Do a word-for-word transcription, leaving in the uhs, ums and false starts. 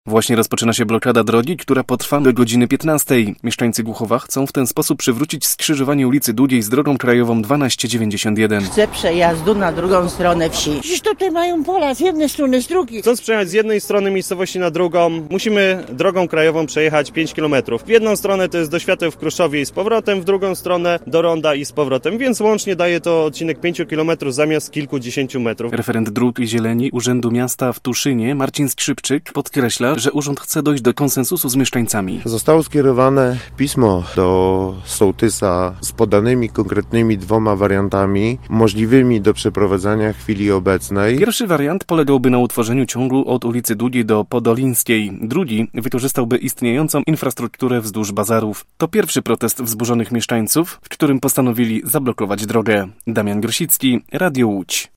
Właśnie rozpoczyna się blokada drogi, która potrwa do godziny piętnastej. Mieszkańcy Głuchowa chcą w ten sposób przywrócić skrzyżowanie ulicy Dudziej z drogą krajową dwieście dziewięćdziesiąt jeden. Chcę przejazdu na drugą stronę wsi. Przecież tutaj mają pola z jednej strony, z drugiej. Chcąc przejechać z jednej strony miejscowości na drugą, musimy drogą krajową przejechać pięć kilometrów. W jedną stronę to jest do Świateł w Kruszowie i z powrotem, w drugą stronę do Ronda i z powrotem, więc łącznie daje to odcinek pięć kilometrów zamiast kilkudziesięciu metrów. Referent dróg i zieleni Urzędu Miasta w Tuszynie, Marcin Skrzypczyk, podkreśla, że urząd chce dojść do konsensusu z mieszkańcami. Zostało skierowane pismo do sołtysa z podanymi konkretnymi dwoma wariantami możliwymi do przeprowadzania w chwili obecnej. Pierwszy wariant polegałby na utworzeniu ciągu od ulicy Dudziej do Podolińskiej. Drugi wykorzystałby istniejącą infrastrukturę wzdłuż bazarów. To pierwszy protest wzburzonych mieszkańców, w którym postanowili zablokować drogę. Damian Grosicki, Radio Łódź.